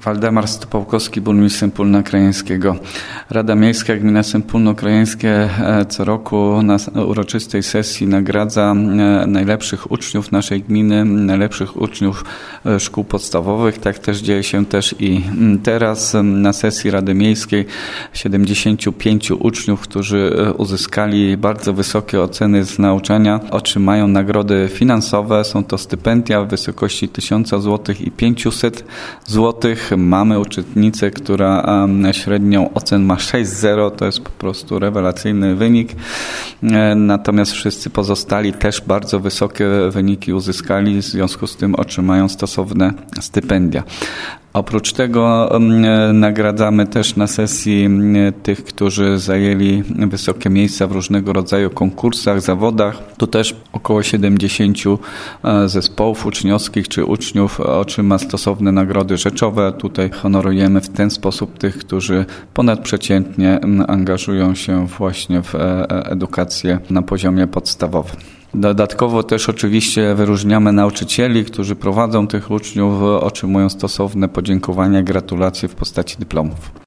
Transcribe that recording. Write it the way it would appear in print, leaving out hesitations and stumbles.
Waldemar Stopałkowski, burmistrz Sępólna Krajeńskiego. Rada Miejska Gmina Sępólno Krajeńskie co roku na uroczystej sesji nagradza najlepszych uczniów naszej gminy, najlepszych uczniów szkół podstawowych. Tak też dzieje się też i teraz na sesji Rady Miejskiej 75 uczniów, którzy uzyskali bardzo wysokie oceny z nauczania, otrzymają nagrody finansowe. Są to stypendia w wysokości 1000 zł i 500 zł. Mamy uczennicę, która średnią ocen ma 6,0, to jest po prostu rewelacyjny wynik. Natomiast wszyscy pozostali też bardzo wysokie wyniki uzyskali, w związku z tym otrzymają stosowne stypendia. Oprócz tego nagradzamy też na sesji tych, którzy zajęli wysokie miejsca w różnego rodzaju konkursach, zawodach. Tu też około 70 zespołów uczniowskich czy uczniów otrzyma stosowne nagrody rzeczowe. Tutaj honorujemy w ten sposób tych, którzy ponadprzeciętnie angażują się właśnie w edukację na poziomie podstawowym. Dodatkowo też oczywiście wyróżniamy nauczycieli, którzy prowadzą tych uczniów, otrzymują stosowne podziękowania, gratulacje w postaci dyplomów.